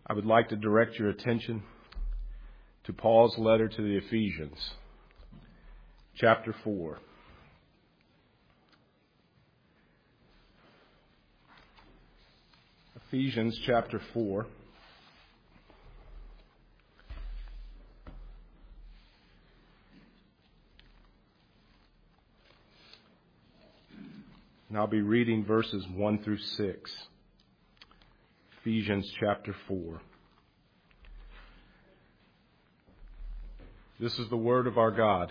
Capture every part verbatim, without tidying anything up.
I would like to direct your attention to Paul's letter to the Ephesians, chapter four. Ephesians chapter four. And I'll be reading verses one through six. Ephesians chapter four. This is the word of our God.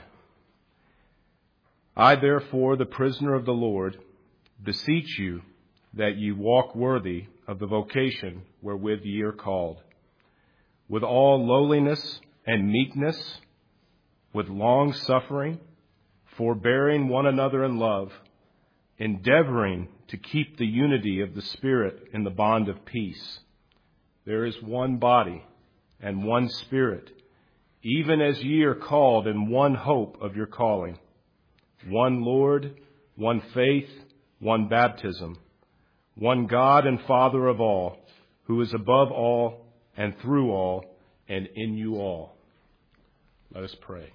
I, therefore, the prisoner of the Lord, beseech you that ye walk worthy of the vocation wherewith ye are called, with all lowliness and meekness, with long suffering, forbearing one another in love, endeavoring to keep the unity of the Spirit in the bond of peace. There is one body and one Spirit, even as ye are called in one hope of your calling, one Lord, one faith, one baptism, one God and Father of all, who is above all and through all and in you all. Let us pray.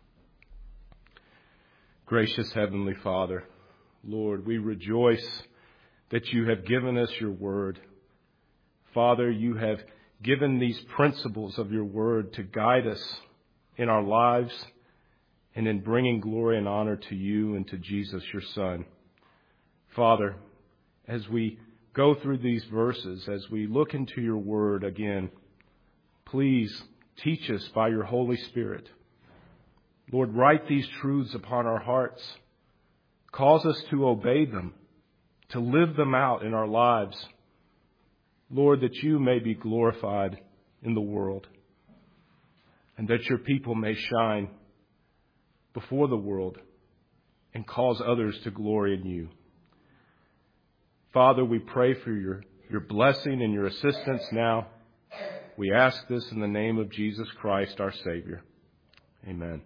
Gracious Heavenly Father, Lord, we rejoice that you have given us your word. Father, you have given these principles of your word to guide us in our lives and in bringing glory and honor to you and to Jesus, your Son. Father, as we go through these verses, as we look into your word again, please teach us by your Holy Spirit. Lord, write these truths upon our hearts. Cause us to obey them, to live them out in our lives. Lord, that you may be glorified in the world and that your people may shine before the world and cause others to glory in you. Father, we pray for your, your blessing and your assistance now. We ask this in the name of Jesus Christ, our Savior. Amen.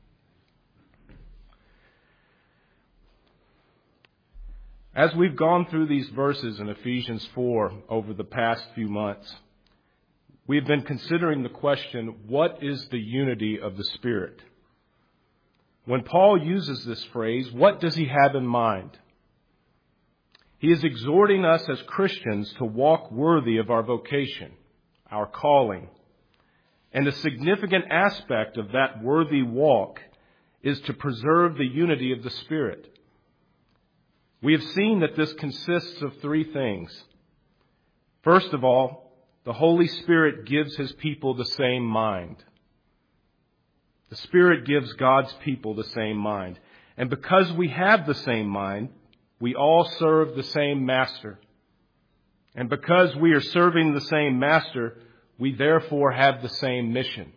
As we've gone through these verses in Ephesians four over the past few months, we've been considering the question, what is the unity of the Spirit? When Paul uses this phrase, what does he have in mind? He is exhorting us as Christians to walk worthy of our vocation, our calling. And a significant aspect of that worthy walk is to preserve the unity of the Spirit. We have seen that this consists of three things. First of all, the Holy Spirit gives his people the same mind. The Spirit gives God's people the same mind. And because we have the same mind, we all serve the same master. And because we are serving the same master, we therefore have the same mission.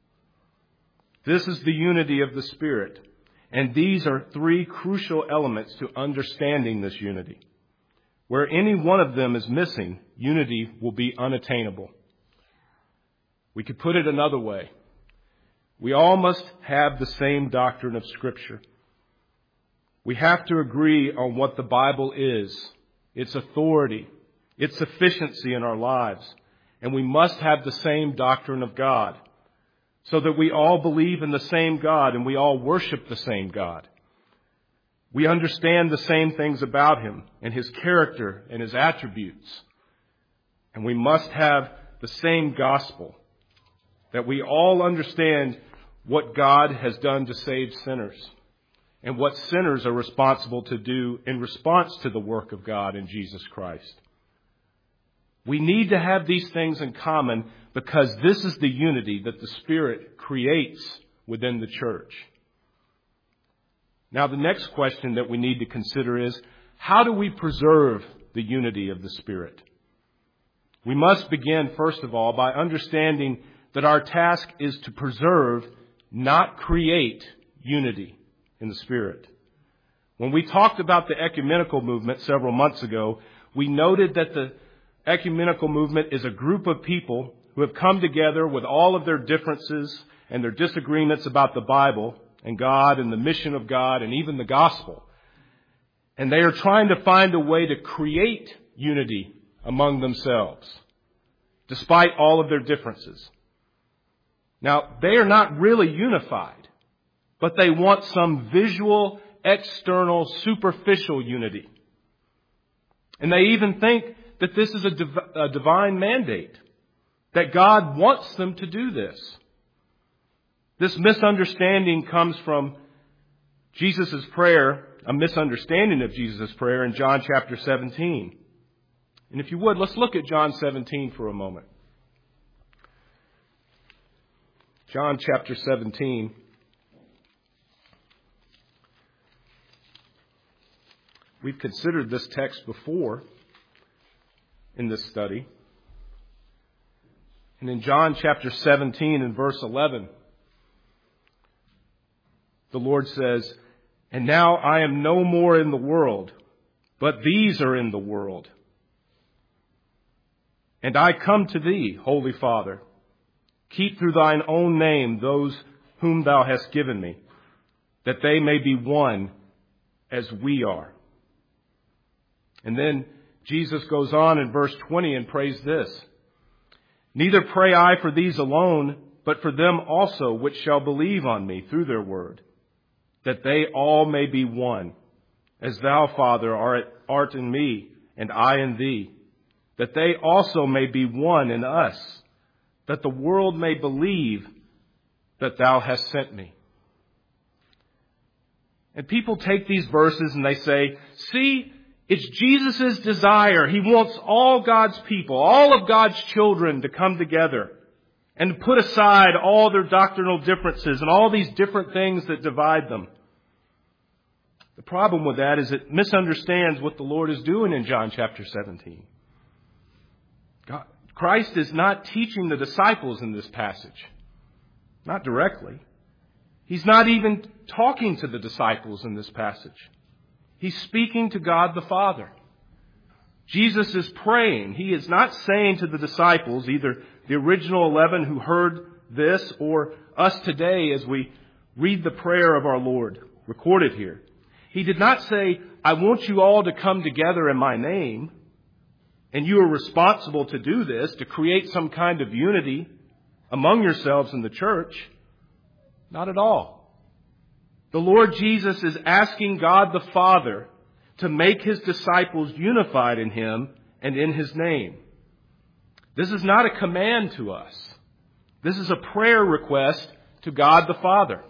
This is the unity of the Spirit. And these are three crucial elements to understanding this unity. Where any one of them is missing, unity will be unattainable. We could put it another way. We all must have the same doctrine of Scripture. We have to agree on what the Bible is, its authority, its sufficiency in our lives. And we must have the same doctrine of God, so that we all believe in the same God and we all worship the same God. We understand the same things about him and his character and his attributes. And we must have the same gospel, that we all understand what God has done to save sinners and what sinners are responsible to do in response to the work of God in Jesus Christ. We need to have these things in common because this is the unity that the Spirit creates within the church. Now, the next question that we need to consider is, how do we preserve the unity of the Spirit? We must begin, first of all, by understanding that our task is to preserve, not create, unity in the Spirit. When we talked about the ecumenical movement several months ago, we noted that the ecumenical movement is a group of people who have come together with all of their differences and their disagreements about the Bible and God and the mission of God and even the gospel. And they are trying to find a way to create unity among themselves. despite all of their differences. Now, they are not really unified, but they want some visual, external, superficial unity. And they even think that this is a, div- a divine mandate, that God wants them to do this. This misunderstanding comes from Jesus' prayer, a misunderstanding of Jesus' prayer in John chapter seventeen. And if you would, let's look at John seventeen for a moment. John chapter seventeen. We've considered this text before in this study. And in John chapter seventeen and verse eleven, the Lord says, "And now I am no more in the world, but these are in the world. And I come to thee, Holy Father. Keep through thine own name those whom thou hast given me, that they may be one as we are." And then Jesus goes on in verse twenty and prays this, "Neither pray I for these alone, but for them also which shall believe on me through their word, that they all may be one, as thou, Father, art in me, and I in thee, that they also may be one in us, that the world may believe that thou hast sent me." And people take these verses and they say, see, it's Jesus' desire. He wants all God's people, all of God's children to come together and put aside all their doctrinal differences and all these different things that divide them. The problem with that is it misunderstands what the Lord is doing in John chapter seventeen. God, Christ is not teaching the disciples in this passage. Not directly. He's not even talking to the disciples in this passage. He's speaking to God the Father. Jesus is praying. He is not saying to the disciples, either the original eleven who heard this or us today as we read the prayer of our Lord recorded here. He did not say, I want you all to come together in my name, and you are responsible to do this, to create some kind of unity among yourselves in the church. Not at all. The Lord Jesus is asking God the Father to make his disciples unified in him and in his name. This is not a command to us. This is a prayer request to God the Father.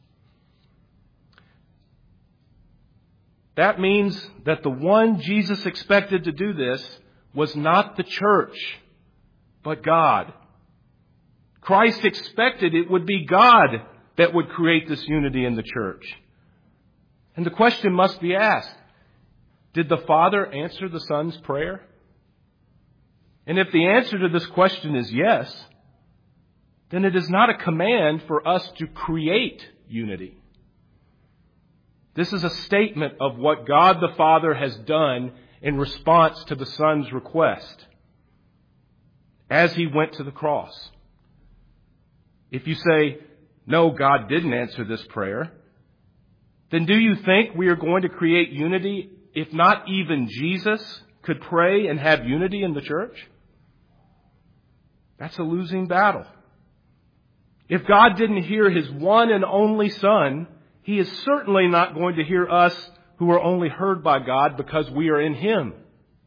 That means that the one Jesus expected to do this was not the church, but God. Christ expected it would be God that would create this unity in the church. And the question must be asked, did the Father answer the Son's prayer? And if the answer to this question is yes, then it is not a command for us to create unity. This is a statement of what God the Father has done in response to the Son's request as he went to the cross. If you say, no, God didn't answer this prayer, then do you think we are going to create unity if not even Jesus could pray and have unity in the church? That's a losing battle. If God didn't hear his one and only Son, he is certainly not going to hear us who are only heard by God because we are in him.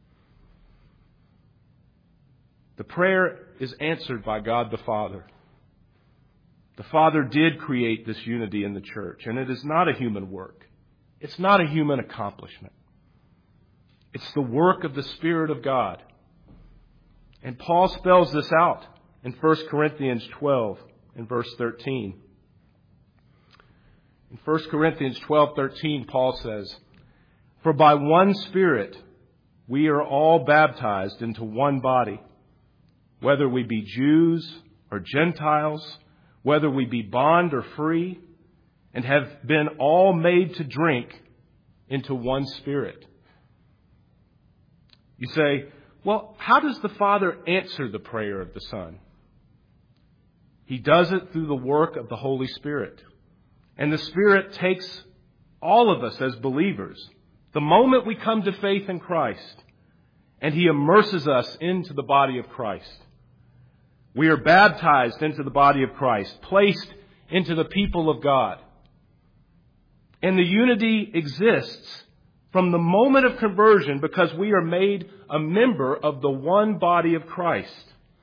The prayer is answered by God the Father. The Father did create this unity in the church, and it is not a human work. It's not a human accomplishment. It's the work of the Spirit of God. And Paul spells this out in First Corinthians twelve and verse thirteen. In First Corinthians twelve thirteen, Paul says, "For by one Spirit we are all baptized into one body, whether we be Jews or Gentiles, whether we be bond or free, and have been all made to drink into one Spirit." You say, well, how does the Father answer the prayer of the Son? He does it through the work of the Holy Spirit. And the Spirit takes all of us as believers, the moment we come to faith in Christ, and he immerses us into the body of Christ. We are baptized into the body of Christ, placed into the people of God. And the unity exists from the moment of conversion because we are made a member of the one body of Christ,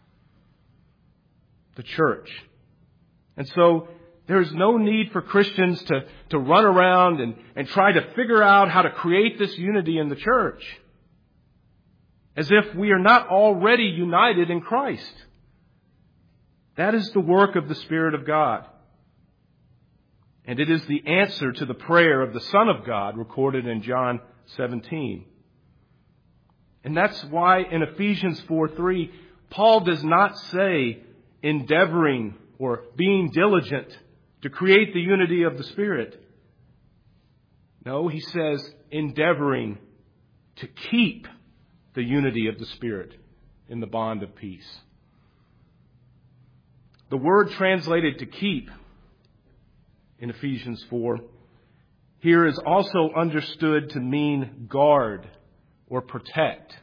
the church. And so there's no need for Christians to, to run around and, and try to figure out how to create this unity in the church, as if we are not already united in Christ. That is the work of the Spirit of God. And it is the answer to the prayer of the Son of God recorded in John seventeen. And that's why in Ephesians four three, Paul does not say endeavoring or being diligent to create the unity of the Spirit. No, he says endeavoring to keep the unity of the Spirit in the bond of peace. The word translated to keep in Ephesians four here is also understood to mean guard or protect.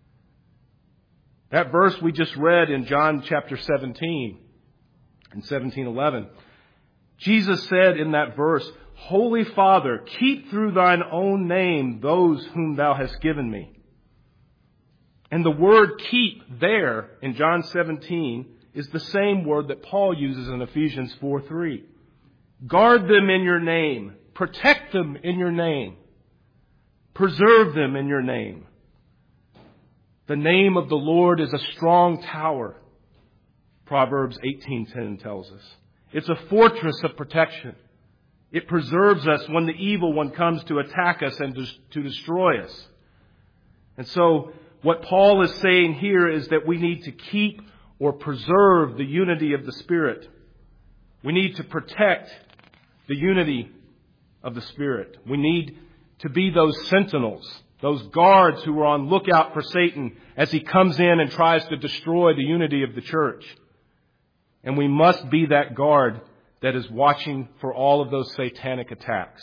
That verse we just read in John chapter seventeen and seventeen eleven, Jesus said in that verse, Holy Father, keep through thine own name those whom thou hast given me. And the word keep there in John seventeen is the same word that Paul uses in Ephesians four three. Guard them in your name. Protect them in your name. Preserve them in your name. The name of the Lord is a strong tower, Proverbs eighteen ten tells us. It's a fortress of protection. It preserves us when the evil one comes to attack us and to destroy us. And so what Paul is saying here is that we need to keep or preserve the unity of the Spirit. We need to protect the unity of the Spirit. We need to be those sentinels, those guards who are on lookout for Satan as he comes in and tries to destroy the unity of the church. And we must be that guard that is watching for all of those satanic attacks.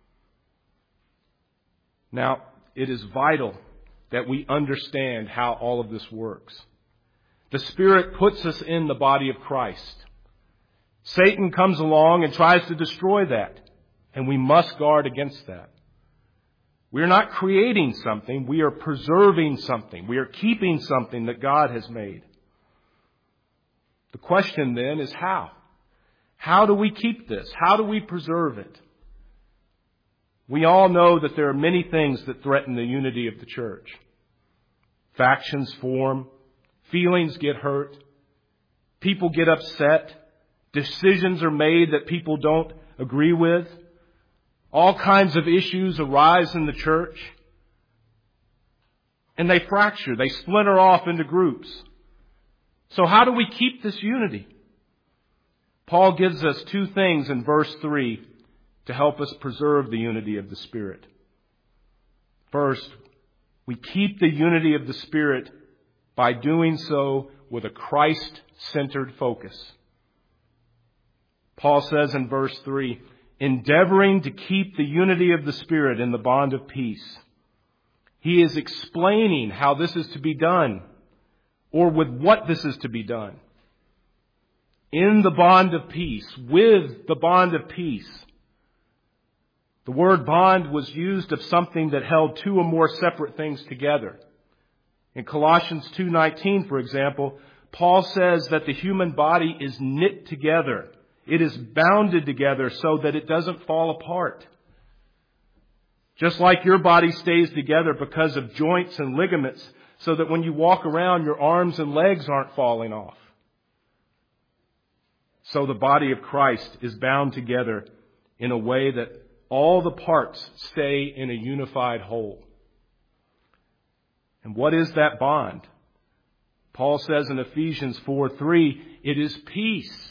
Now, it is vital that we understand how all of this works. The Spirit puts us in the body of Christ. Satan comes along and tries to destroy that, and we must guard against that. We are not creating something, we are preserving something. We are keeping something that God has made. The question then is how? How do we keep this? How do we preserve it? We all know that there are many things that threaten the unity of the church. Factions form, feelings get hurt, people get upset, decisions are made that people don't agree with. All kinds of issues arise in the church. And they fracture, they splinter off into groups. So how do we keep this unity? Paul gives us two things in verse three to help us preserve the unity of the Spirit. First, we keep the unity of the Spirit by doing so with a Christ-centered focus. Paul says in verse three, endeavoring to keep the unity of the Spirit in the bond of peace. He is explaining how this is to be done, or with what this is to be done. In the bond of peace, with the bond of peace. The word bond was used of something that held two or more separate things together. In Colossians two nineteen, for example, Paul says that the human body is knit together. It is bounded together so that it doesn't fall apart. Just like your body stays together because of joints and ligaments, so that when you walk around, your arms and legs aren't falling off. So the body of Christ is bound together in a way that all the parts stay in a unified whole. And what is that bond? Paul says in Ephesians four three, it is peace.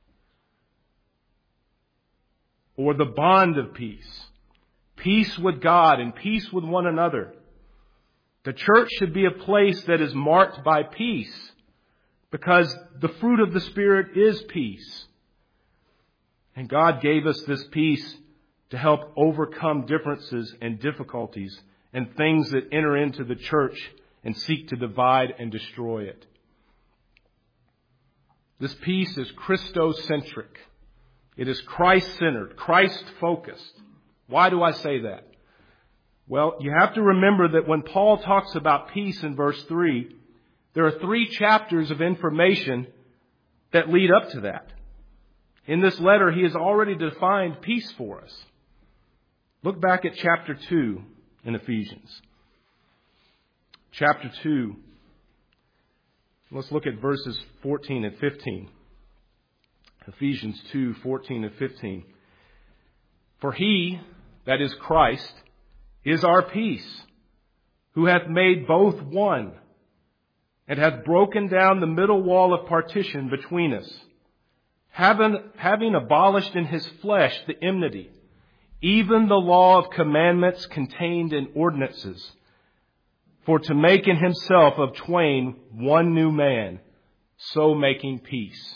Or the bond of peace. Peace with God and peace with one another. The church should be a place that is marked by peace, because the fruit of the Spirit is peace. And God gave us this peace to help overcome differences and difficulties and things that enter into the church and seek to divide and destroy it. This peace is Christocentric. It is Christ-centered, Christ-focused. Why do I say that? Well, you have to remember that when Paul talks about peace in verse three, there are three chapters of information that lead up to that. In this letter, he has already defined peace for us. Look back at chapter two in Ephesians. Chapter two. Let's look at verses fourteen and fifteen. Ephesians two, fourteen and fifteen. For he, that is Christ, is our peace, who hath made both one, and hath broken down the middle wall of partition between us, having, having abolished in his flesh the enmity, even the law of commandments contained in ordinances, for to make in himself of twain one new man, so making peace.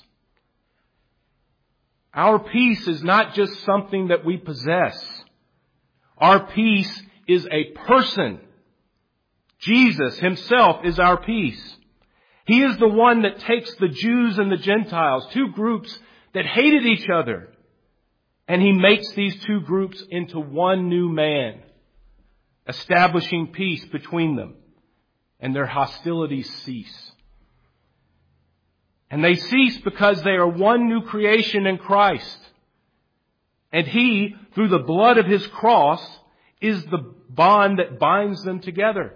Our peace is not just something that we possess. Our peace is a person. Jesus himself is our peace. He is the one that takes the Jews and the Gentiles, two groups that hated each other, and he makes these two groups into one new man, establishing peace between them, and their hostilities cease. And they cease because they are one new creation in Christ. And he, through the blood of his cross, is the bond that binds them together.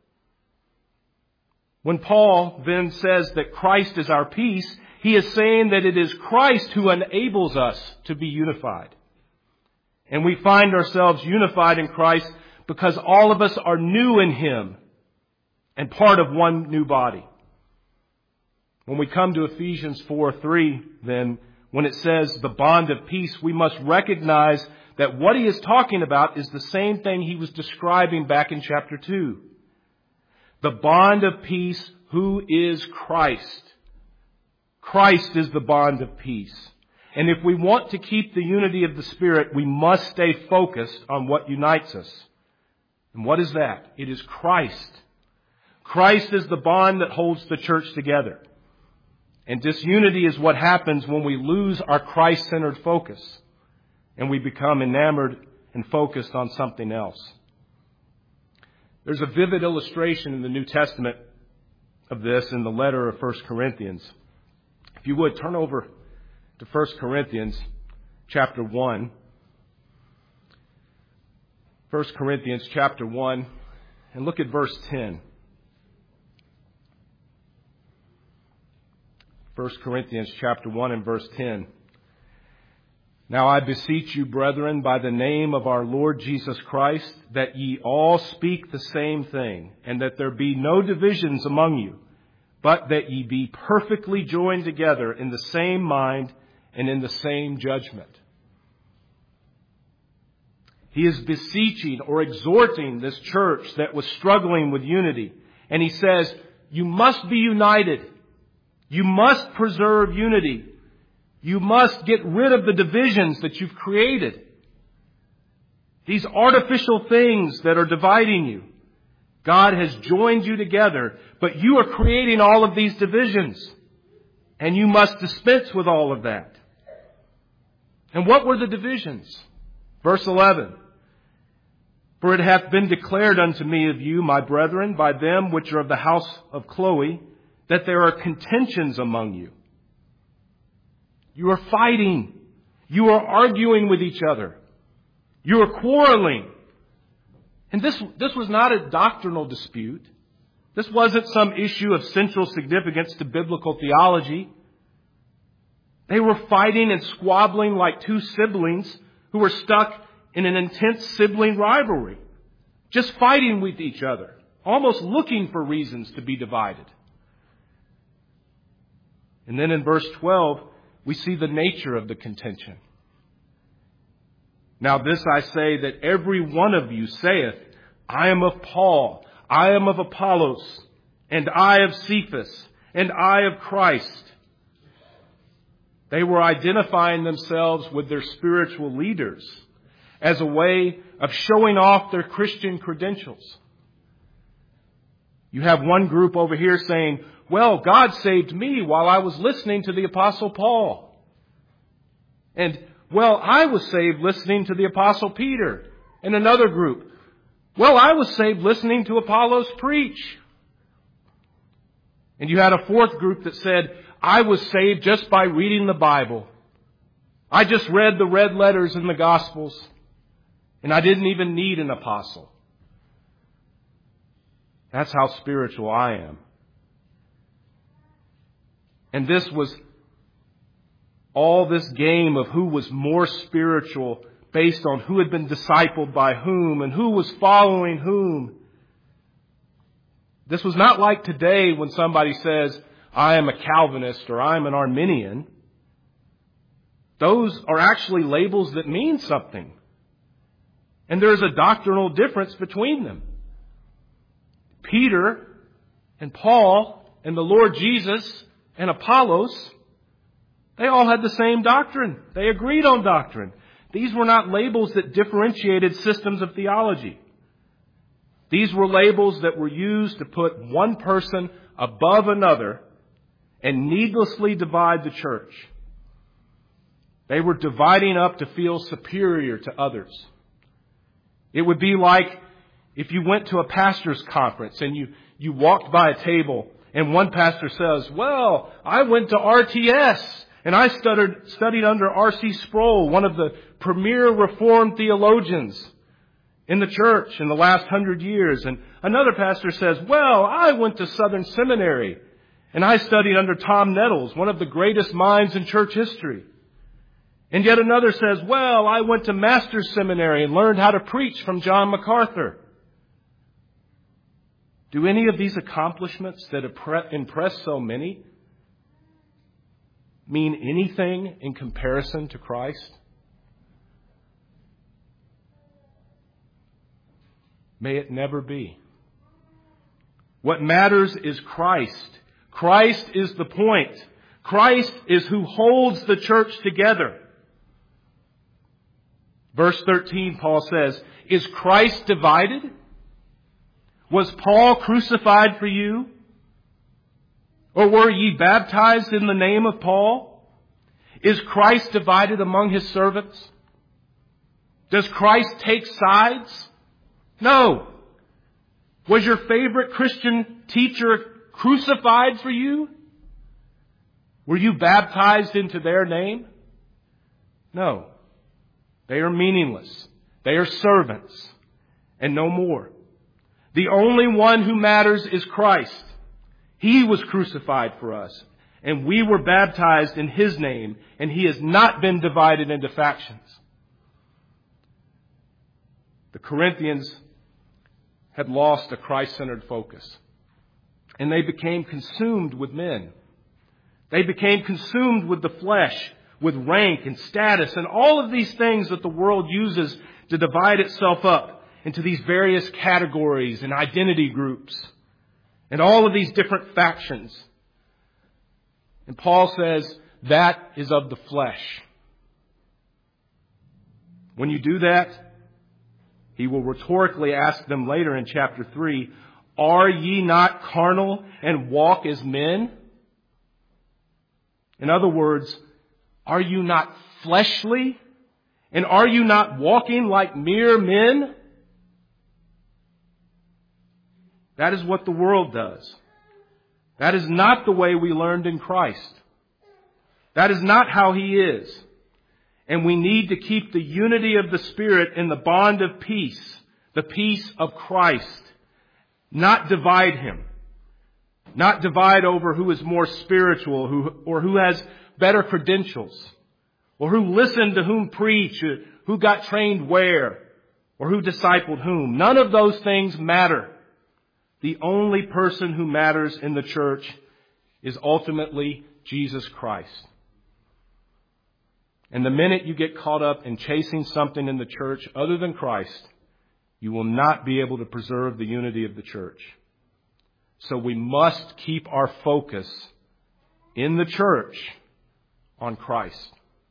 When Paul then says that Christ is our peace, he is saying that it is Christ who enables us to be unified. And we find ourselves unified in Christ because all of us are new in him and part of one new body. When we come to Ephesians four three, then, when it says the bond of peace, we must recognize that what he is talking about is the same thing he was describing back in chapter two. The bond of peace, who is Christ. Christ is the bond of peace. And if we want to keep the unity of the Spirit, we must stay focused on what unites us. And what is that? It is Christ. Christ is the bond that holds the church together. And disunity is what happens when we lose our Christ-centered focus and we become enamored and focused on something else. There's a vivid illustration in the New Testament of this in the letter of First Corinthians. If you would, turn over to First Corinthians chapter one. First Corinthians chapter one, and look at verse ten. First Corinthians chapter one and verse ten. Now I beseech you, brethren, by the name of our Lord Jesus Christ, that ye all speak the same thing, and that there be no divisions among you, but that ye be perfectly joined together in the same mind and in the same judgment. He is beseeching or exhorting this church that was struggling with unity. And he says, you must be united. You must preserve unity. You must get rid of the divisions that you've created. These artificial things that are dividing you. God has joined you together, but you are creating all of these divisions. And you must dispense with all of that. And what were the divisions? Verse eleven. For it hath been declared unto me of you, my brethren, by them which are of the house of Chloe, that there are contentions among you. You are fighting. You are arguing with each other. You are quarreling. And this, this was not a doctrinal dispute. This wasn't some issue of central significance to biblical theology. They were fighting and squabbling like two siblings who were stuck in an intense sibling rivalry. Just fighting with each other. Almost looking for reasons to be divided. And then in verse twelve, we see the nature of the contention. Now this I say, that every one of you saith, I am of Paul, I am of Apollos, and I of Cephas, and I of Christ. They were identifying themselves with their spiritual leaders as a way of showing off their Christian credentials. You have one group over here saying, well, God saved me while I was listening to the Apostle Paul. And, well, I was saved listening to the Apostle Peter. And another group, well, I was saved listening to Apollos preach. And you had a fourth group that said, I was saved just by reading the Bible. I just read the red letters in the Gospels, and I didn't even need an apostle. That's how spiritual I am. And this was all this game of who was more spiritual based on who had been discipled by whom and who was following whom. This was not like today when somebody says, I am a Calvinist or I am an Arminian. Those are actually labels that mean something. And there's a doctrinal difference between them. Peter and Paul and the Lord Jesus and Apollos, they all had the same doctrine. They agreed on doctrine. These were not labels that differentiated systems of theology. These were labels that were used to put one person above another and needlessly divide the church. They were dividing up to feel superior to others. It would be like if you went to a pastor's conference and you, you walked by a table and one pastor says, well, I went to R T S and I studied, studied under R C Sproul, one of the premier Reformed theologians in the church in the last hundred years. And another pastor says, well, I went to Southern Seminary and I studied under Tom Nettles, one of the greatest minds in church history. And yet another says, well, I went to Master's Seminary and learned how to preach from John MacArthur. Do any of these accomplishments that impress so many mean anything in comparison to Christ? May it never be. What matters is Christ. Christ is the point. Christ is who holds the church together. Verse thirteen, Paul says, is Christ divided? Was Paul crucified for you? Or were ye baptized in the name of Paul? Is Christ divided among his servants? Does Christ take sides? No. Was your favorite Christian teacher crucified for you? Were you baptized into their name? No. They are meaningless. They are servants and no more. The only one who matters is Christ. He was crucified for us, and we were baptized in His name, and He has not been divided into factions. The Corinthians had lost a Christ-centered focus, and they became consumed with men. They became consumed with the flesh, with rank and status, and all of these things that the world uses to divide itself up into these various categories and identity groups and all of these different factions. And Paul says that is of the flesh. When you do that, he will rhetorically ask them later in chapter three, are ye not carnal and walk as men? In other words, are you not fleshly? And are you not walking like mere men? That is what the world does. That is not the way we learned in Christ. That is not how He is. And we need to keep the unity of the Spirit in the bond of peace, the peace of Christ. Not divide Him. Not divide over who is more spiritual who, or who has better credentials, or who listened to whom preach, who got trained where, or who discipled whom. None of those things matter. The only person who matters in the church is ultimately Jesus Christ. And the minute you get caught up in chasing something in the church other than Christ, you will not be able to preserve the unity of the church. So we must keep our focus in the church on Christ.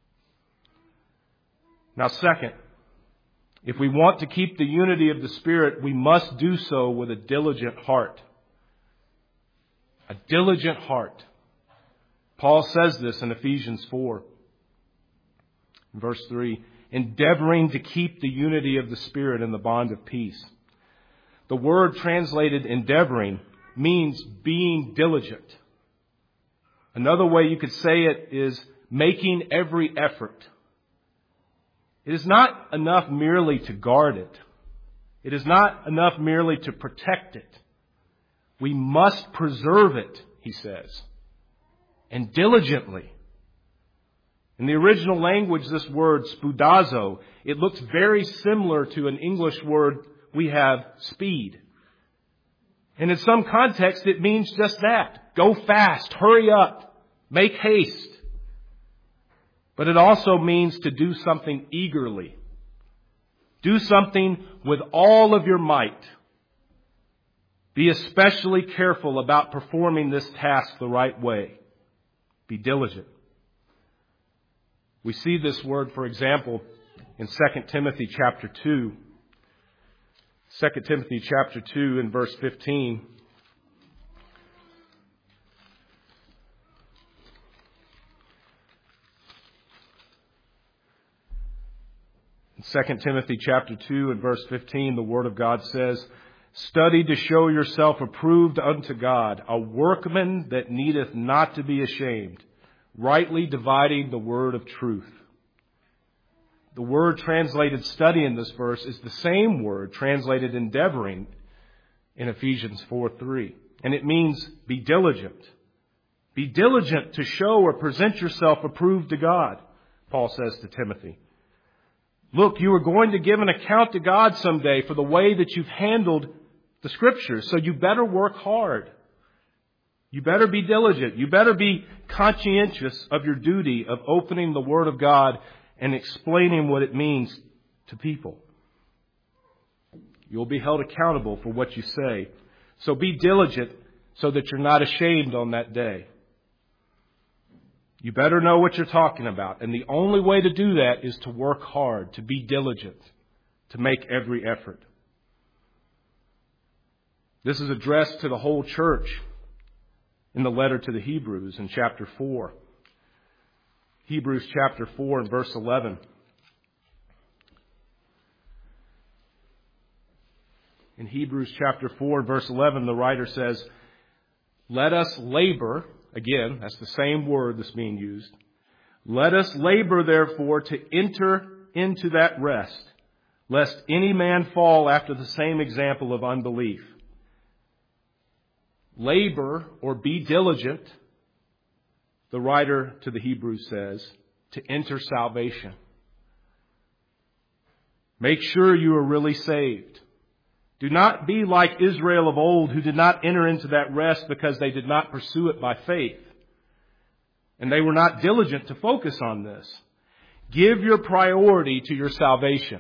Now, second, if we want to keep the unity of the Spirit, we must do so with a diligent heart. A diligent heart. Paul says this in Ephesians four, verse three, endeavoring to keep the unity of the Spirit in the bond of peace. The word translated endeavoring means being diligent. Another way you could say it is making every effort. It is not enough merely to guard it. It is not enough merely to protect it. We must preserve it, he says, and diligently. In the original language, this word, spoudazo, it looks very similar to an English word we have, speed. And in some context, it means just that. Go fast, hurry up, make haste. But it also means to do something eagerly. Do something with all of your might. Be especially careful about performing this task the right way. Be diligent. We see this word, for example, in Second Timothy chapter two. Second Timothy chapter two and verse fifteen. In Second Timothy chapter two and verse fifteen, the Word of God says, "Study to show yourself approved unto God, a workman that needeth not to be ashamed, rightly dividing the word of truth." The word translated study in this verse is the same word translated endeavoring in Ephesians four three. And it means be diligent. Be diligent to show or present yourself approved to God, Paul says to Timothy. Look, you are going to give an account to God someday for the way that you've handled the Scriptures, so you better work hard. You better be diligent. You better be conscientious of your duty of opening the Word of God and explaining what it means to people. You'll be held accountable for what you say. So be diligent so that you're not ashamed on that day. You better know what you're talking about. And the only way to do that is to work hard, to be diligent, to make every effort. This is addressed to the whole church in the letter to the Hebrews in chapter four. Hebrews chapter four and verse eleven. In Hebrews chapter four and verse eleven, the writer says, "Let us labor," again, that's the same word that's being used. "Let us labor, therefore, to enter into that rest, lest any man fall after the same example of unbelief." Labor, or be diligent, the writer to the Hebrews says, to enter salvation. Make sure you are really saved. Do not be like Israel of old, who did not enter into that rest because they did not pursue it by faith. And they were not diligent to focus on this. Give your priority to your salvation.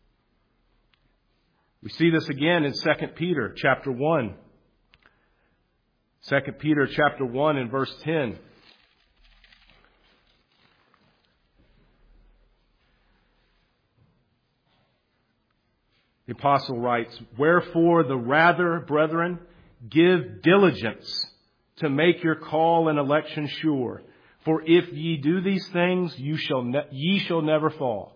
We see this again in Second Peter chapter one. Second Peter chapter one and verse ten. The apostle writes, "Wherefore the rather, brethren, give diligence to make your call and election sure. For if ye do these things, you shall ne- ye shall never fall."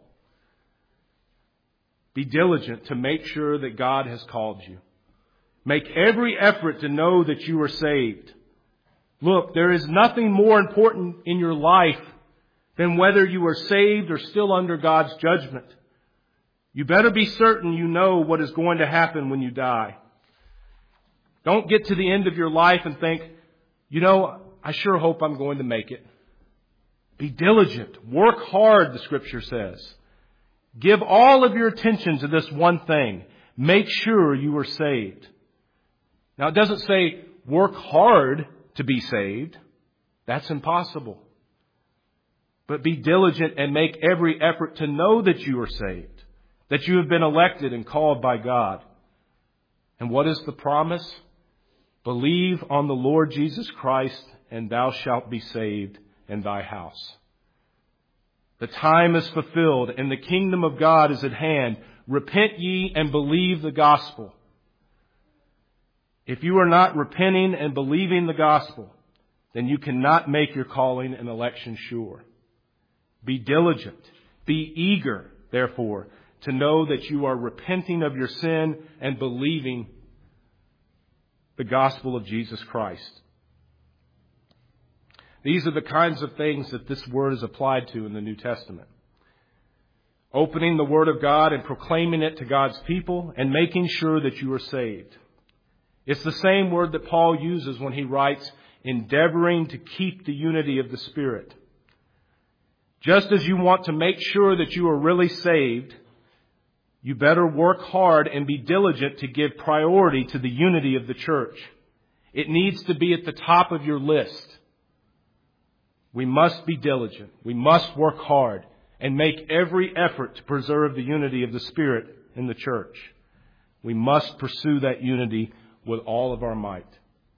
Be diligent to make sure that God has called you. Make every effort to know that you are saved. Look, there is nothing more important in your life than whether you are saved or still under God's judgment. You better be certain you know what is going to happen when you die. Don't get to the end of your life and think, you know, I sure hope I'm going to make it. Be diligent. Work hard, the Scripture says. Give all of your attention to this one thing. Make sure you are saved. Now, it doesn't say work hard to be saved. That's impossible. But be diligent and make every effort to know that you are saved, that you have been elected and called by God. And what is the promise? Believe on the Lord Jesus Christ, and thou shalt be saved in thy house. The time is fulfilled, and the kingdom of God is at hand. Repent ye and believe the gospel. If you are not repenting and believing the gospel, then you cannot make your calling and election sure. Be diligent. Be eager, therefore, to know that you are repenting of your sin and believing the gospel of Jesus Christ. These are the kinds of things that this word is applied to in the New Testament. Opening the Word of God and proclaiming it to God's people and making sure that you are saved. It's the same word that Paul uses when he writes, endeavoring to keep the unity of the Spirit. Just as you want to make sure that you are really saved, you better work hard and be diligent to give priority to the unity of the church. It needs to be at the top of your list. We must be diligent. We must work hard and make every effort to preserve the unity of the Spirit in the church. We must pursue that unity with all of our might.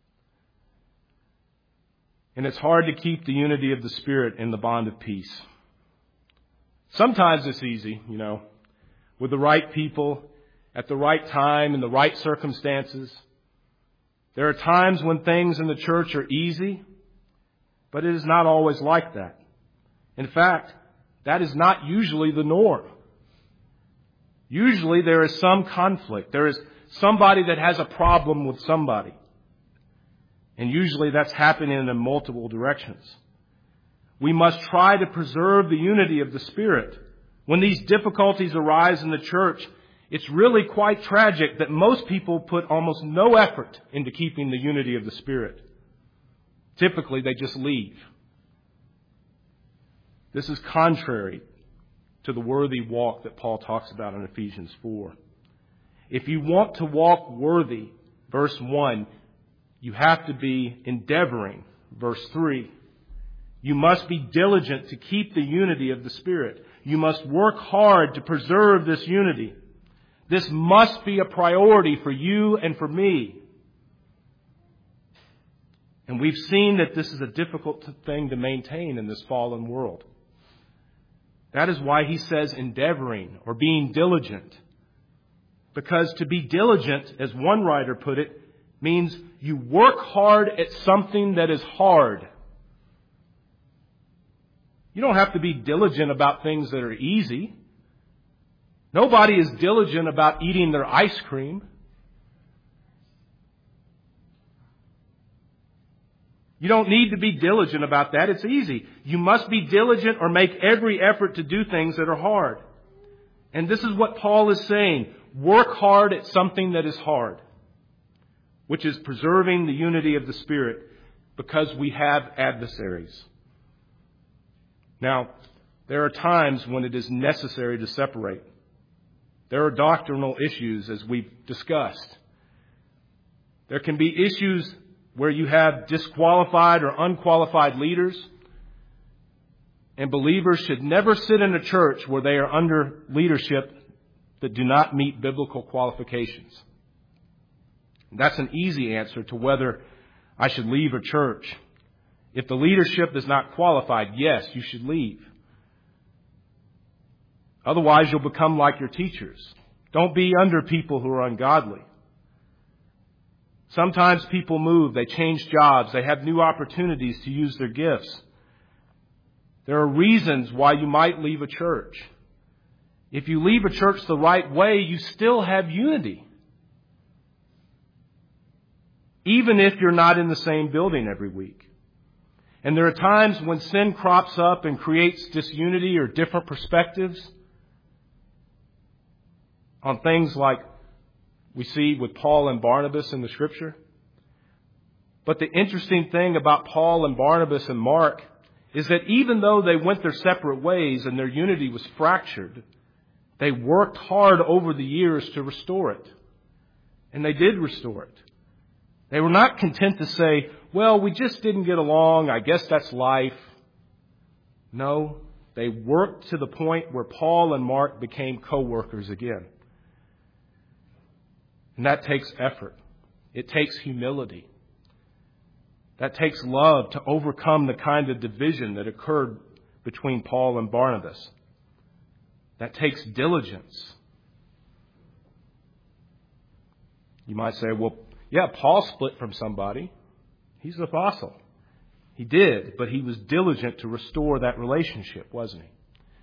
And it's hard to keep the unity of the Spirit in the bond of peace. Sometimes it's easy, you know, with the right people, at the right time, in the right circumstances. There are times when things in the church are easy, but it is not always like that. In fact, that is not usually the norm. Usually there is some conflict. There is somebody that has a problem with somebody. And usually that's happening in multiple directions. We must try to preserve the unity of the Spirit. When these difficulties arise in the church, it's really quite tragic that most people put almost no effort into keeping the unity of the Spirit. Typically, they just leave. This is contrary to the worthy walk that Paul talks about in Ephesians four. If you want to walk worthy, verse one, you have to be endeavoring, verse three. You must be diligent to keep the unity of the Spirit. You must work hard to preserve this unity. This must be a priority for you and for me. And we've seen that this is a difficult thing to maintain in this fallen world. That is why he says endeavoring or being diligent. Because to be diligent, as one writer put it, means you work hard at something that is hard. You don't have to be diligent about things that are easy. Nobody is diligent about eating their ice cream. You don't need to be diligent about that. It's easy. You must be diligent or make every effort to do things that are hard. And this is what Paul is saying. Work hard at something that is hard, which is preserving the unity of the Spirit, because we have adversaries. Now, there are times when it is necessary to separate. There are doctrinal issues, as we've discussed. There can be issues where you have disqualified or unqualified leaders. And believers should never sit in a church where they are under leadership that do not meet biblical qualifications. That's an easy answer to whether I should leave a church. If the leadership is not qualified, yes, you should leave. Otherwise, you'll become like your teachers. Don't be under people who are ungodly. Sometimes people move, they change jobs, they have new opportunities to use their gifts. There are reasons why you might leave a church. If you leave a church the right way, you still have unity. Even if you're not in the same building every week. And there are times when sin crops up and creates disunity or different perspectives on things like we see with Paul and Barnabas in the Scripture. But the interesting thing about Paul and Barnabas and Mark is that even though they went their separate ways and their unity was fractured, they worked hard over the years to restore it. And they did restore it. They were not content to say, well, we just didn't get along. I guess that's life. No, they worked to the point where Paul and Mark became co-workers again. And that takes effort. It takes humility. That takes love to overcome the kind of division that occurred between Paul and Barnabas. That takes diligence. You might say, well, Yeah, Paul split from somebody. He's an apostle. He did, but he was diligent to restore that relationship, wasn't he?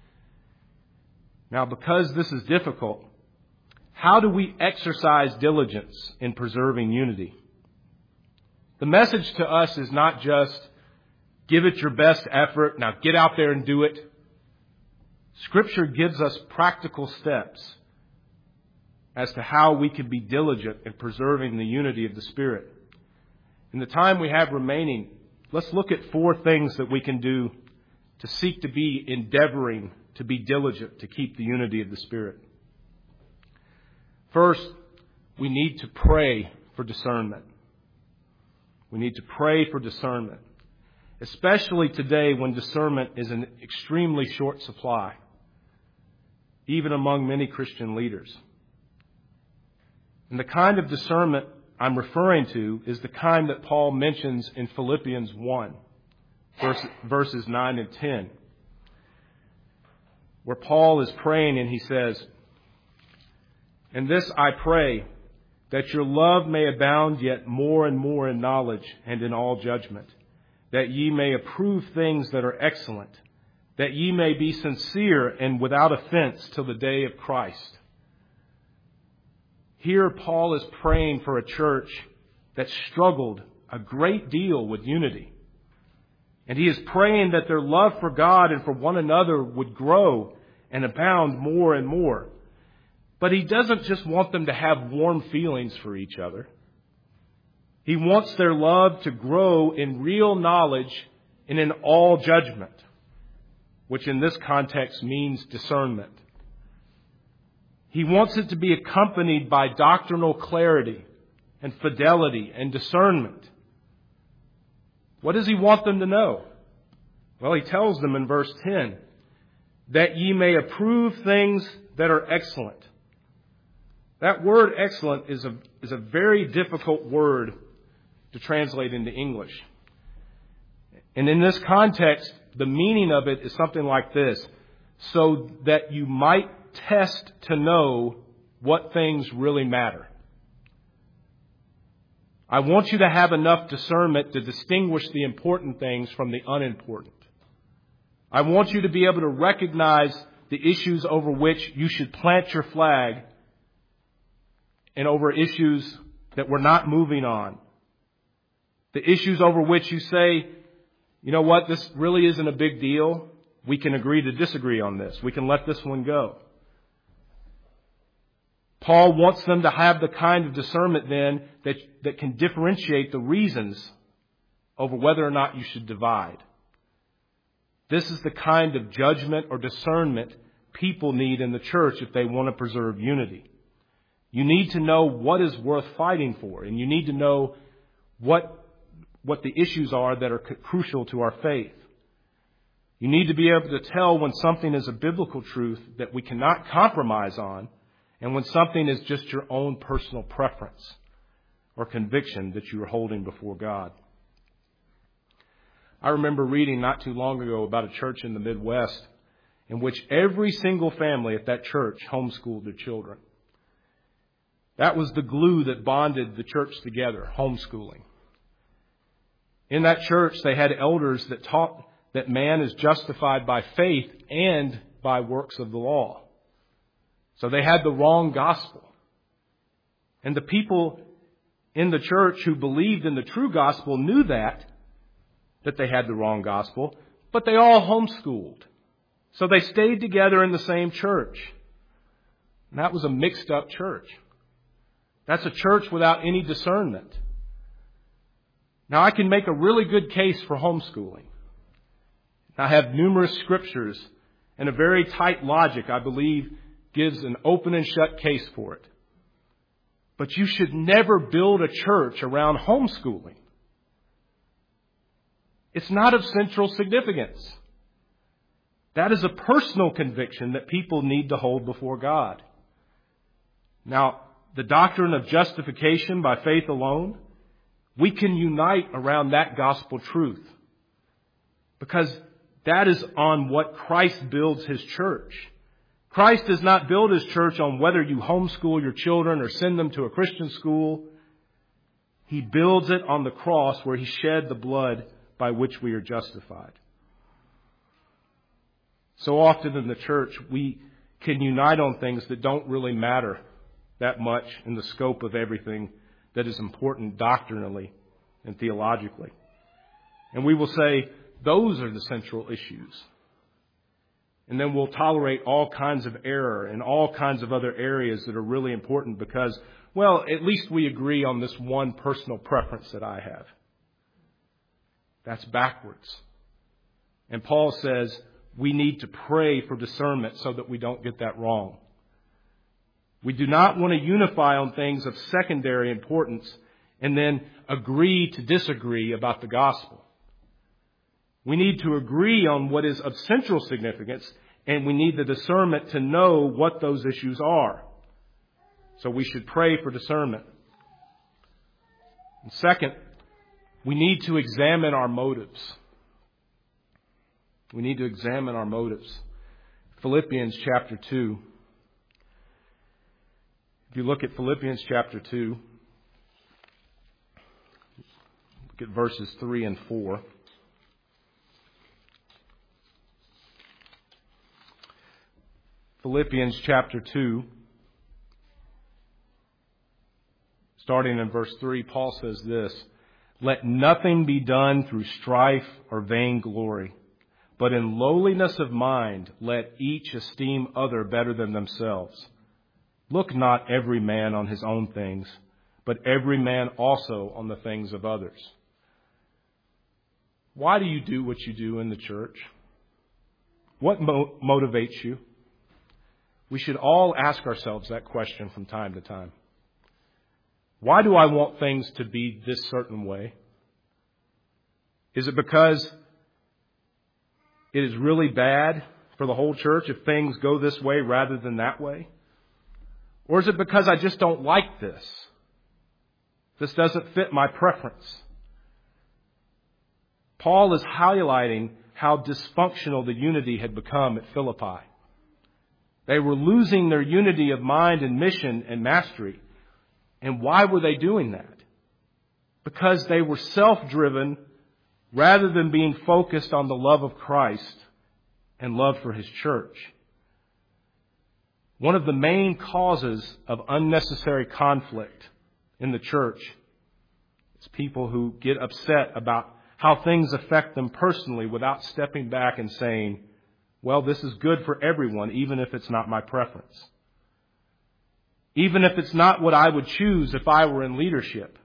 Now, because this is difficult, how do we exercise diligence in preserving unity? The message to us is not just give it your best effort, now get out there and do it. Scripture gives us practical steps as to how we can be diligent in preserving the unity of the Spirit. In the time we have remaining, let's look at four things that we can do to seek to be endeavoring to be diligent to keep the unity of the Spirit. First, we need to pray for discernment. We need to pray for discernment, especially today when discernment is in extremely short supply, even among many Christian leaders. And the kind of discernment I'm referring to is the kind that Paul mentions in Philippians one, verses nine and ten, where Paul is praying and he says, "And this I pray, that your love may abound yet more and more in knowledge and in all judgment, that ye may approve things that are excellent, that ye may be sincere and without offense till the day of Christ." Here Paul is praying for a church that struggled a great deal with unity. And he is praying that their love for God and for one another would grow and abound more and more. But he doesn't just want them to have warm feelings for each other. He wants their love to grow in real knowledge and in all judgment, which in this context means discernment. He wants it to be accompanied by doctrinal clarity and fidelity and discernment. What does he want them to know? Well, he tells them in verse ten, that ye may approve things that are excellent. That word excellent is a, is a very difficult word to translate into English. And in this context, the meaning of it is something like this: so that you might test to know what things really matter. I want you to have enough discernment to distinguish the important things from the unimportant. I want you to be able to recognize the issues over which you should plant your flag and over issues that we're not moving on. The issues over which you say, you know what, this really isn't a big deal. We can agree to disagree on this. We can let this one go. Paul wants them to have the kind of discernment then that, that can differentiate the reasons over whether or not you should divide. This is the kind of judgment or discernment people need in the church if they want to preserve unity. You need to know what is worth fighting for, and you need to know what, what the issues are that are crucial to our faith. You need to be able to tell when something is a biblical truth that we cannot compromise on, and when something is just your own personal preference or conviction that you are holding before God. I remember reading not too long ago about a church in the Midwest in which every single family at that church homeschooled their children. That was the glue that bonded the church together, homeschooling. In that church, they had elders that taught that man is justified by faith and by works of the law. So they had the wrong gospel. And the people in the church who believed in the true gospel knew that, that they had the wrong gospel, but they all homeschooled. So they stayed together in the same church. And that was a mixed up church. That's a church without any discernment. Now, I can make a really good case for homeschooling. I have numerous scriptures and a very tight logic, I believe, gives an open and shut case for it. But you should never build a church around homeschooling. It's not of central significance. That is a personal conviction that people need to hold before God. Now, the doctrine of justification by faith alone, we can unite around that gospel truth, because that is on what Christ builds his church. Christ does not build his church on whether you homeschool your children or send them to a Christian school. He builds it on the cross where He shed the blood by which we are justified. So often in the church, we can unite on things that don't really matter that much in the scope of everything that is important doctrinally and theologically. And we will say, those are the central issues. And then we'll tolerate all kinds of error in all kinds of other areas that are really important because, well, at least we agree on this one personal preference that I have. That's backwards. And Paul says we need to pray for discernment so that we don't get that wrong. We do not want to unify on things of secondary importance and then agree to disagree about the gospel. We need to agree on what is of central significance, and we need the discernment to know what those issues are. So we should pray for discernment. And second, we need to examine our motives. We need to examine our motives. Philippians chapter two. If you look at Philippians chapter two, look at verses three and four. Philippians chapter two, starting in verse three, Paul says this, "Let nothing be done through strife or vainglory, but in lowliness of mind let each esteem other better than themselves. Look not every man on his own things, but every man also on the things of others." Why do you do what you do in the church? What mo- motivates you? We should all ask ourselves that question from time to time. Why do I want things to be this certain way? Is it because it is really bad for the whole church if things go this way rather than that way? Or is it because I just don't like this? This doesn't fit my preference. Paul is highlighting how dysfunctional the unity had become at Philippi. They were losing their unity of mind and mission and mastery. And why were they doing that? Because they were self-driven rather than being focused on the love of Christ and love for His church. One of the main causes of unnecessary conflict in the church is people who get upset about how things affect them personally without stepping back and saying, well, this is good for everyone, even if it's not my preference. Even if it's not what I would choose if I were in leadership.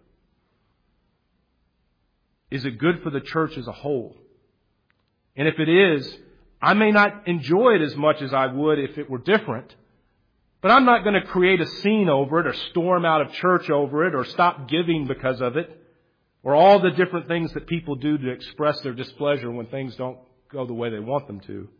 Is it good for the church as a whole? And if it is, I may not enjoy it as much as I would if it were different, but I'm not going to create a scene over it or storm out of church over it or stop giving because of it or all the different things that people do to express their displeasure when things don't go the way they want them to.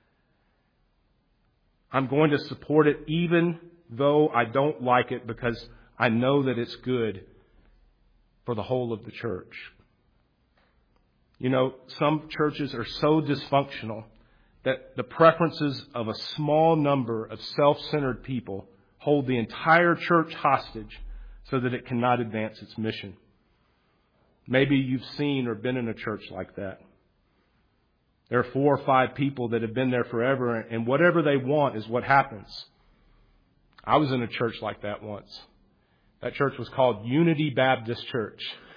I'm going to support it even though I don't like it because I know that it's good for the whole of the church. You know, some churches are so dysfunctional that the preferences of a small number of self-centered people hold the entire church hostage so that it cannot advance its mission. Maybe you've seen or been in a church like that. There are four or five people that have been there forever, and whatever they want is what happens. I was in a church like that once. That church was called Unity Baptist Church.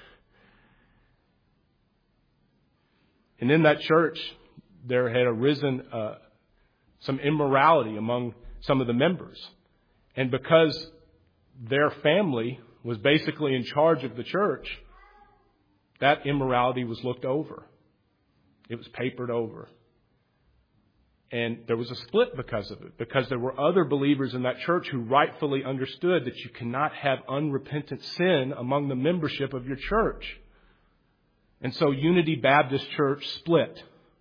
And in that church, there had arisen uh, some immorality among some of the members. And because their family was basically in charge of the church, that immorality was looked over. It was papered over. And there was a split because of it, because there were other believers in that church who rightfully understood that you cannot have unrepentant sin among the membership of your church. And so Unity Baptist Church split.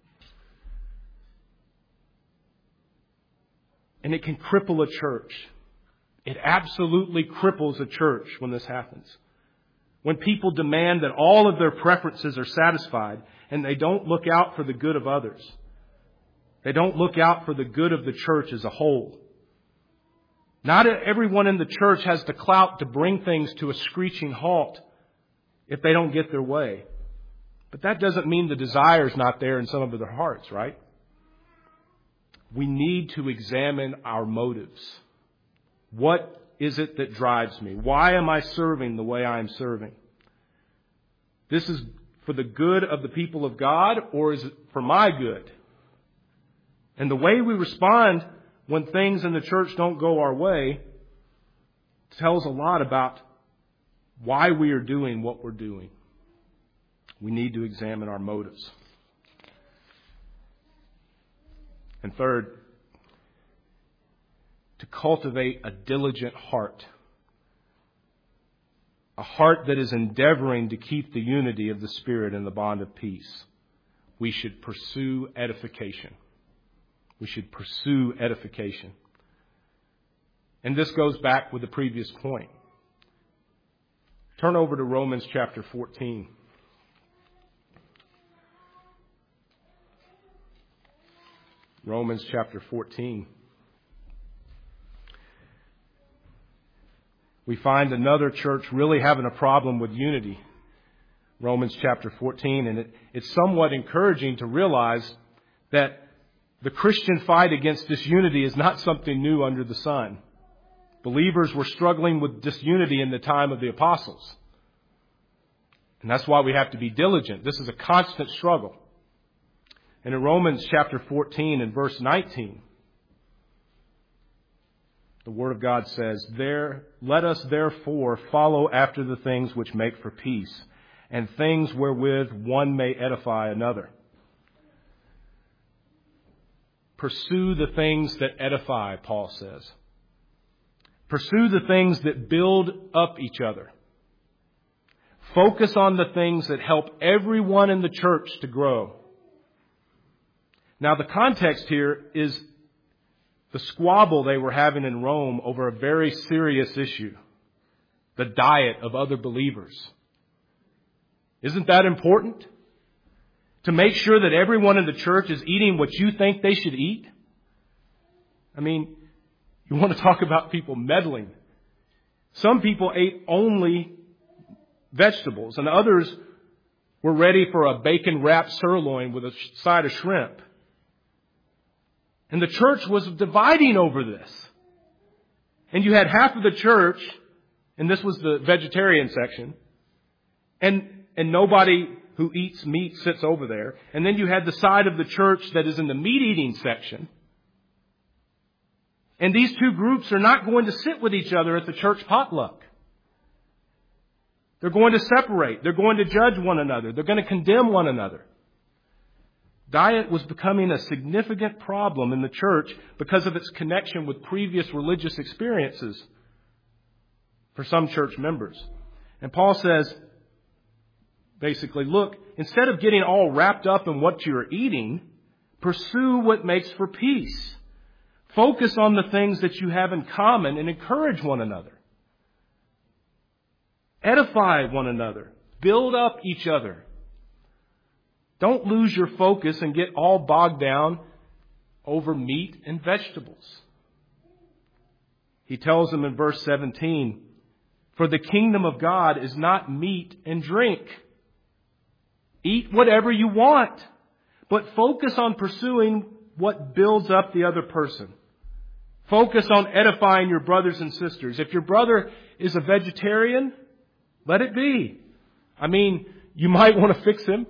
And it can cripple a church. It absolutely cripples a church when this happens. When people demand that all of their preferences are satisfied and they don't look out for the good of others. They don't look out for the good of the church as a whole. Not everyone in the church has the clout to bring things to a screeching halt if they don't get their way. But that doesn't mean the desire's not there in some of their hearts, right? We need to examine our motives. What is it that drives me? Why am I serving the way I am serving? This is for the good of the people of God, or is it for my good? And the way we respond when things in the church don't go our way tells a lot about why we are doing what we're doing. We need to examine our motives. And third, to cultivate a diligent heart. A heart that is endeavoring to keep the unity of the Spirit and the bond of peace. We should pursue edification. We should pursue edification. And this goes back with the previous point. Turn over to Romans chapter fourteen. Romans chapter fourteen. We find another church really having a problem with unity. Romans chapter fourteen. And it, it's somewhat encouraging to realize that the Christian fight against disunity is not something new under the sun. Believers were struggling with disunity in the time of the apostles. And that's why we have to be diligent. This is a constant struggle. And in Romans chapter fourteen and verse nineteen, the Word of God says, "There, let us therefore follow after the things which make for peace, and things wherewith one may edify another." Pursue the things that edify, Paul says. Pursue the things that build up each other. Focus on the things that help everyone in the church to grow. Now, the context here is the squabble they were having in Rome over a very serious issue. The diet of other believers. Isn't that important? To make sure that everyone in the church is eating what you think they should eat? I mean, you want to talk about people meddling. Some people ate only vegetables, and others were ready for a bacon-wrapped sirloin with a side of shrimp. And the church was dividing over this. And you had half of the church, and this was the vegetarian section, and, and nobody who eats meat sits over there. And then you had the side of the church that is in the meat-eating section. And these two groups are not going to sit with each other at the church potluck. They're going to separate. They're going to judge one another. They're going to condemn one another. Diet was becoming a significant problem in the church because of its connection with previous religious experiences for some church members. And Paul says, basically, look, instead of getting all wrapped up in what you're eating, pursue what makes for peace. Focus on the things that you have in common and encourage one another. Edify one another. Build up each other. Don't lose your focus and get all bogged down over meat and vegetables. He tells them in verse seventeen, "For the kingdom of God is not meat and drink. Eat whatever you want, but focus on pursuing what builds up the other person. Focus on edifying your brothers and sisters. If your brother is a vegetarian, let it be. I mean, you might want to fix him,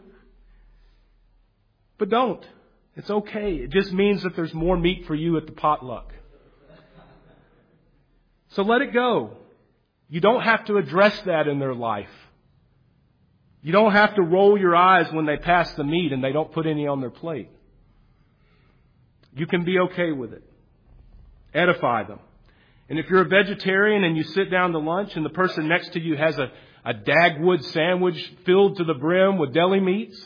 but don't. It's okay. It just means that there's more meat for you at the potluck. So let it go. You don't have to address that in their life. You don't have to roll your eyes when they pass the meat and they don't put any on their plate. You can be okay with it. Edify them. And if you're a vegetarian and you sit down to lunch and the person next to you has a, a Dagwood sandwich filled to the brim with deli meats,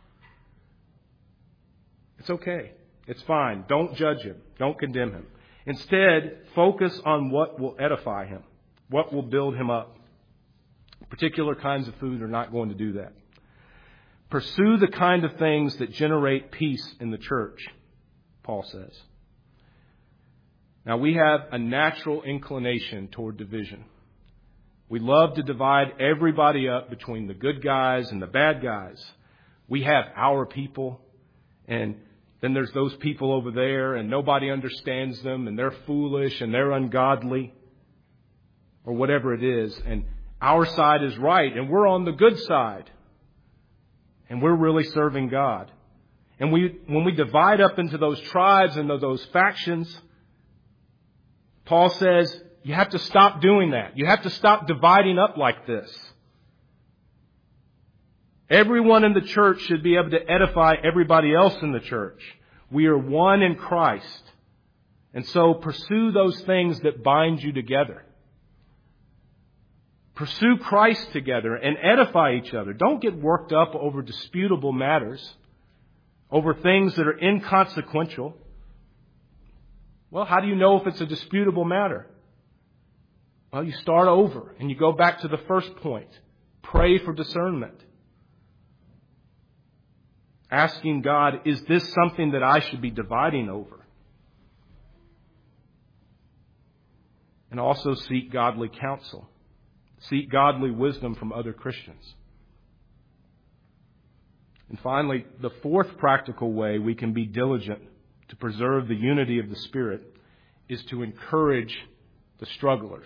it's okay. It's fine. Don't judge him. Don't condemn him. Instead, focus on what will edify him, what will build him up. Particular kinds of food are not going to do that. Pursue the kind of things that generate peace in the church, Paul says. Now, we have a natural inclination toward division. We love to divide everybody up between the good guys and the bad guys. We have our people, and then there's those people over there, and nobody understands them, and they're foolish, and they're ungodly, or whatever it is. And our side is right, and we're on the good side, and we're really serving God. And we, when we divide up into those tribes and those factions, Paul says, you have to stop doing that. You have to stop dividing up like this. Everyone in the church should be able to edify everybody else in the church. We are one in Christ. And so pursue those things that bind you together. Pursue Christ together and edify each other. Don't get worked up over disputable matters, over things that are inconsequential. Well, how do you know if it's a disputable matter? Well, you start over and you go back to the first point. Pray for discernment. Asking God, is this something that I should be dividing over? And also seek godly counsel. Seek godly wisdom from other Christians. And finally, the fourth practical way we can be diligent to preserve the unity of the Spirit is to encourage the strugglers.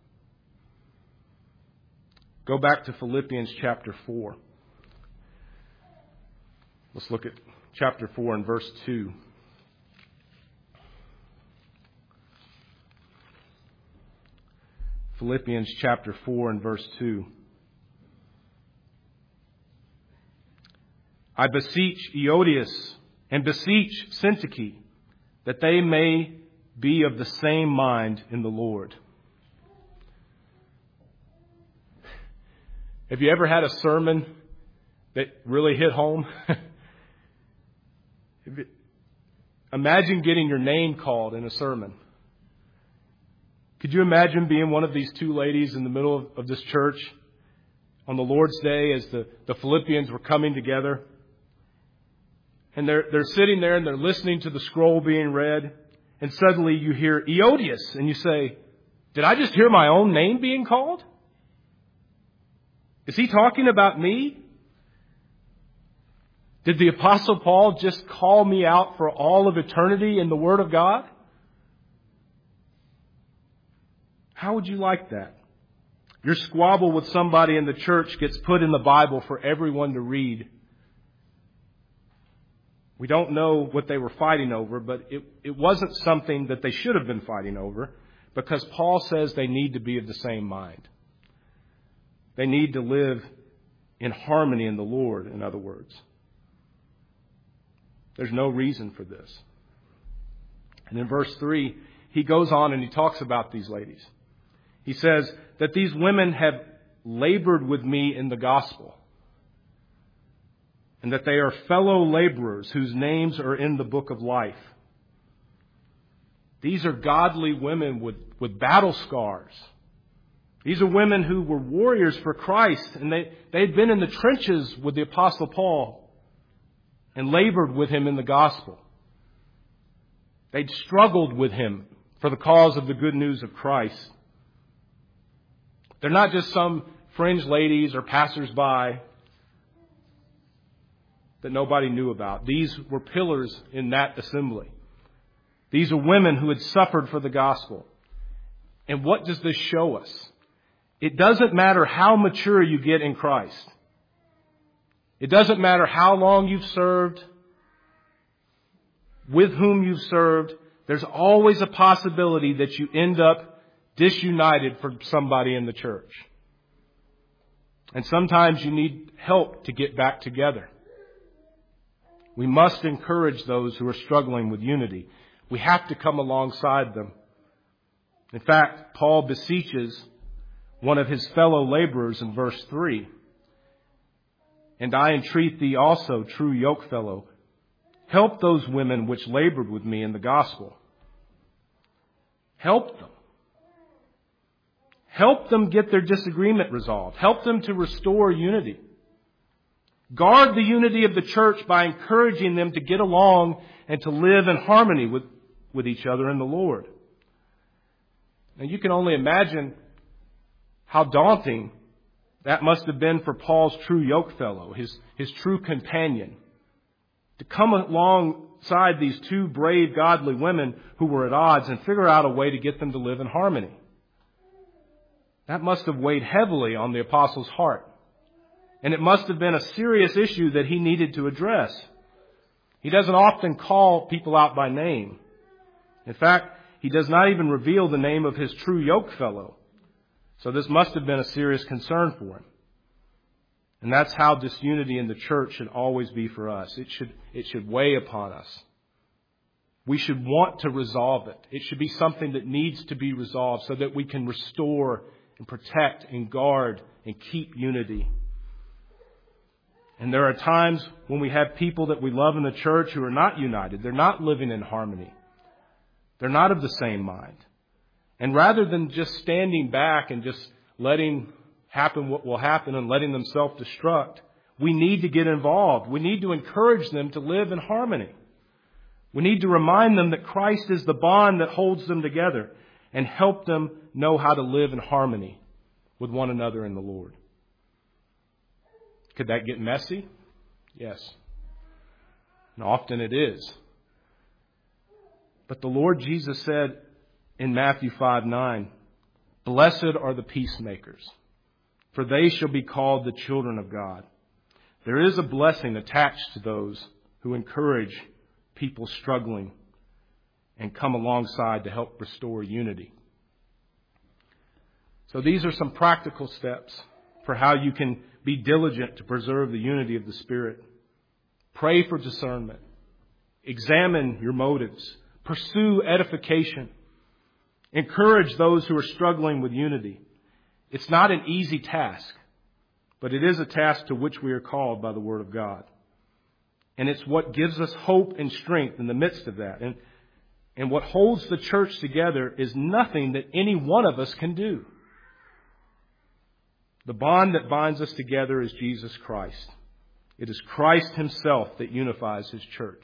Go back to Philippians chapter four. Let's look at chapter four and verse two. Philippians chapter four and verse two. I beseech Eodias and beseech Syntyche that they may be of the same mind in the Lord. Have you ever had a sermon that really hit home? Imagine getting your name called in a sermon. Could you imagine being one of these two ladies in the middle of, of this church on the Lord's Day as the, the Philippians were coming together? And they're, they're sitting there and they're listening to the scroll being read. And suddenly you hear Eodias and you say, did I just hear my own name being called? Is he talking about me? Did the Apostle Paul just call me out for all of eternity in the Word of God? How would you like that? Your squabble with somebody in the church gets put in the Bible for everyone to read. We don't know what they were fighting over, but it, it wasn't something that they should have been fighting over, because Paul says they need to be of the same mind. They need to live in harmony in the Lord, in other words. There's no reason for this. And in verse three, he goes on and he talks about these ladies. He says that these women have labored with me in the gospel, and that they are fellow laborers whose names are in the book of life. These are godly women with, with battle scars. These are women who were warriors for Christ, and they, they had been in the trenches with the Apostle Paul and labored with him in the gospel. They'd struggled with him for the cause of the good news of Christ. They're not just some fringe ladies or passersby that nobody knew about. These were pillars in that assembly. These are women who had suffered for the gospel. And what does this show us? It doesn't matter how mature you get in Christ. It doesn't matter how long you've served, with whom you've served. There's always a possibility that you end up disunited from somebody in the church. And sometimes you need help to get back together. We must encourage those who are struggling with unity. We have to come alongside them. In fact, Paul beseeches one of his fellow laborers in verse three. And I entreat thee also, true yokefellow, help those women which labored with me in the gospel. Help them. Help them get their disagreement resolved. Help them to restore unity. Guard the unity of the church by encouraging them to get along and to live in harmony with, with each other in the Lord. Now you can only imagine how how daunting that must have been for Paul's true yokefellow, his, his true companion, to come alongside these two brave, godly women who were at odds and figure out a way to get them to live in harmony. That must have weighed heavily on the apostle's heart. And it must have been a serious issue that he needed to address. He doesn't often call people out by name. In fact, he does not even reveal the name of his true yokefellow. So this must have been a serious concern for him. And that's how disunity in the church should always be for us. It should, it should weigh upon us. We should want to resolve it. It should be something that needs to be resolved so that we can restore and protect and guard and keep unity. And there are times when we have people that we love in the church who are not united. They're not living in harmony. They're not of the same mind. And rather than just standing back and just letting happen what will happen and letting them self-destruct, we need to get involved. We need to encourage them to live in harmony. We need to remind them that Christ is the bond that holds them together and help them know how to live in harmony with one another in the Lord. Could that get messy? Yes. And often it is. But the Lord Jesus said in Matthew five nine, "Blessed are the peacemakers, for they shall be called the children of God." There is a blessing attached to those who encourage people struggling and come alongside to help restore unity. So these are some practical steps for how you can be diligent to preserve the unity of the Spirit. Pray for discernment. Examine your motives. Pursue edification. Encourage those who are struggling with unity. It's not an easy task, but it is a task to which we are called by the Word of God. And it's what gives us hope and strength in the midst of that. And, and what holds the church together is nothing that any one of us can do. The bond that binds us together is Jesus Christ. It is Christ Himself that unifies His church.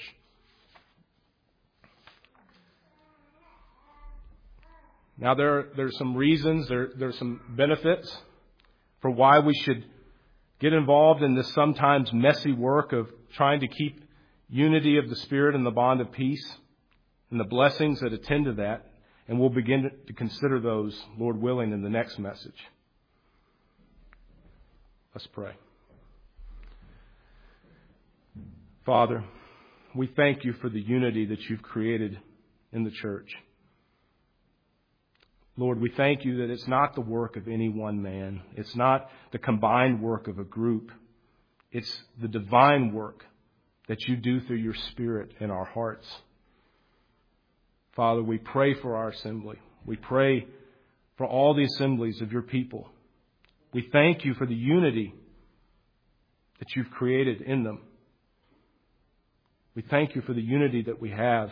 Now, there are, there's some reasons, there, there's some benefits for why we should get involved in this sometimes messy work of trying to keep unity of the Spirit and the bond of peace and the blessings that attend to that. And we'll begin to consider those, Lord willing, in the next message. Let's pray. Father, we thank You for the unity that You've created in the church. Lord, we thank You that it's not the work of any one man. It's not the combined work of a group. It's the divine work that You do through Your Spirit in our hearts. Father, we pray for our assembly. We pray for all the assemblies of Your people. We thank You for the unity that You've created in them. We thank You for the unity that we have.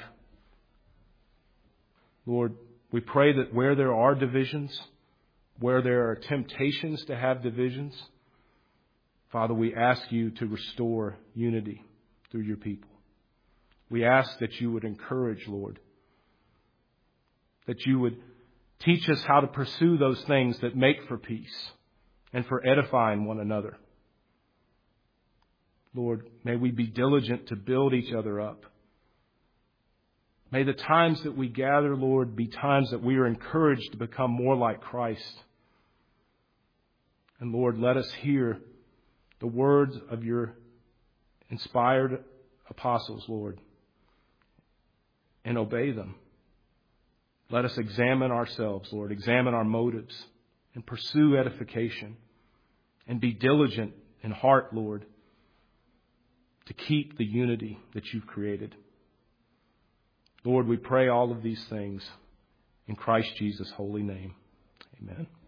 Lord, we pray that where there are divisions, where there are temptations to have divisions, Father, we ask You to restore unity through Your people. We ask that You would encourage, Lord, that You would teach us how to pursue those things that make for peace and for edifying one another. Lord, may we be diligent to build each other up. May the times that we gather, Lord, be times that we are encouraged to become more like Christ. And Lord, let us hear the words of Your inspired apostles, Lord, and obey them. Let us examine ourselves, Lord, examine our motives and pursue edification and be diligent in heart, Lord, to keep the unity that You've created. Lord, we pray all of these things in Christ Jesus' holy name. Amen.